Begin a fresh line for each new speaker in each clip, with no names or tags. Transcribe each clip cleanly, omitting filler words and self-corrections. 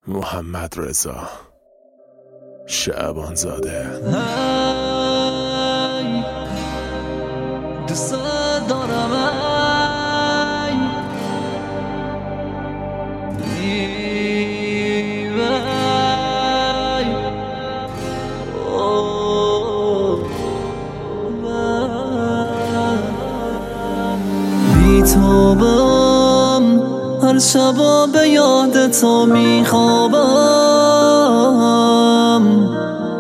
محمد رضا شعبان زاده.
دوست دارم بیتابم هر شبا به یاد تو میخوابم،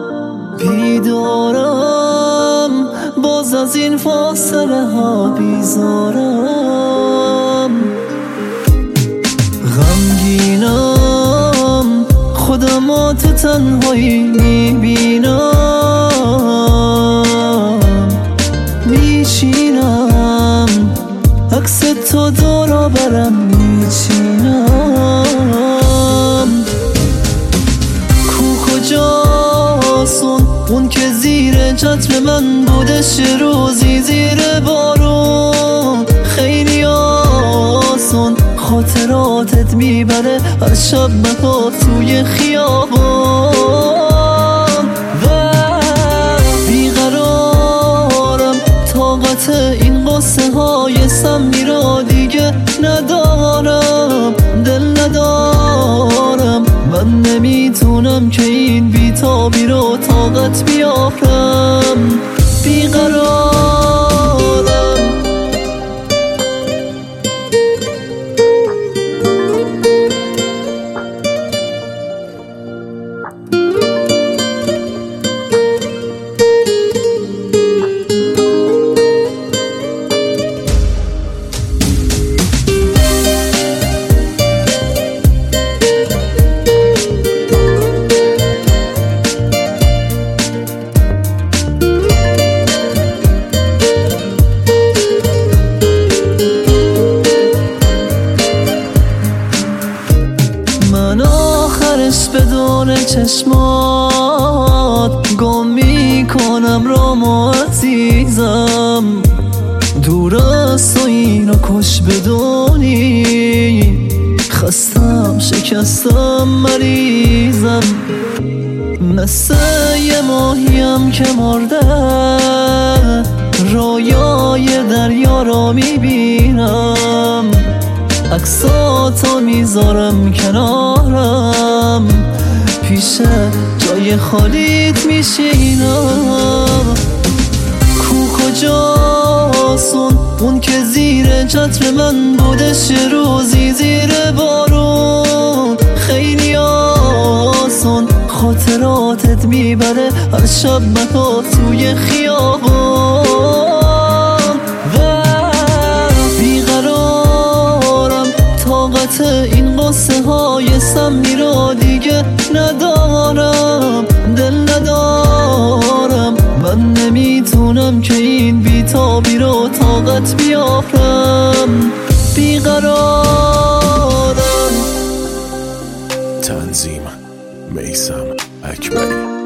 بیدارم باز از این فاصله ها بیزارم، غمگینم خودم تو تنهایی میبینم، میشینم عکس تو دورا برم میچینم، کو کجاست اون که زیر چتر من بودش روزی زیر بارون، خیلی آسون خاطراتت میبره هر شب منو توی خیابان، و بیقرارم طاقت این قصه های سمی را دیگه ندارم، دل ندارم من نمیتونم که این بیتابی رو طاقت بیارم، بیقرارم. من آخرش بدون چشمات گم میکنم رامو عزیزم، دور از تو اینو کش بدونی، خستم شکستم مریضم، مثل یه ماهیم که مرده رویای دریا را میبینم، عکساتو میذارم کنارم، پیش جای خالیت میشینم، کو کجاست اون که زیر چتر من بودش روزی زیر بارون، خیلی آسون خاطراتت میبره هر شب منو توی خیابان، و بیقرارم طاقت این قصه های سمی را دیگه ندارم، دل ندارم من نمیتونم که این بیتابی رو طاقت بیارم، بیقرارم.
تنظیم میثم اکبری.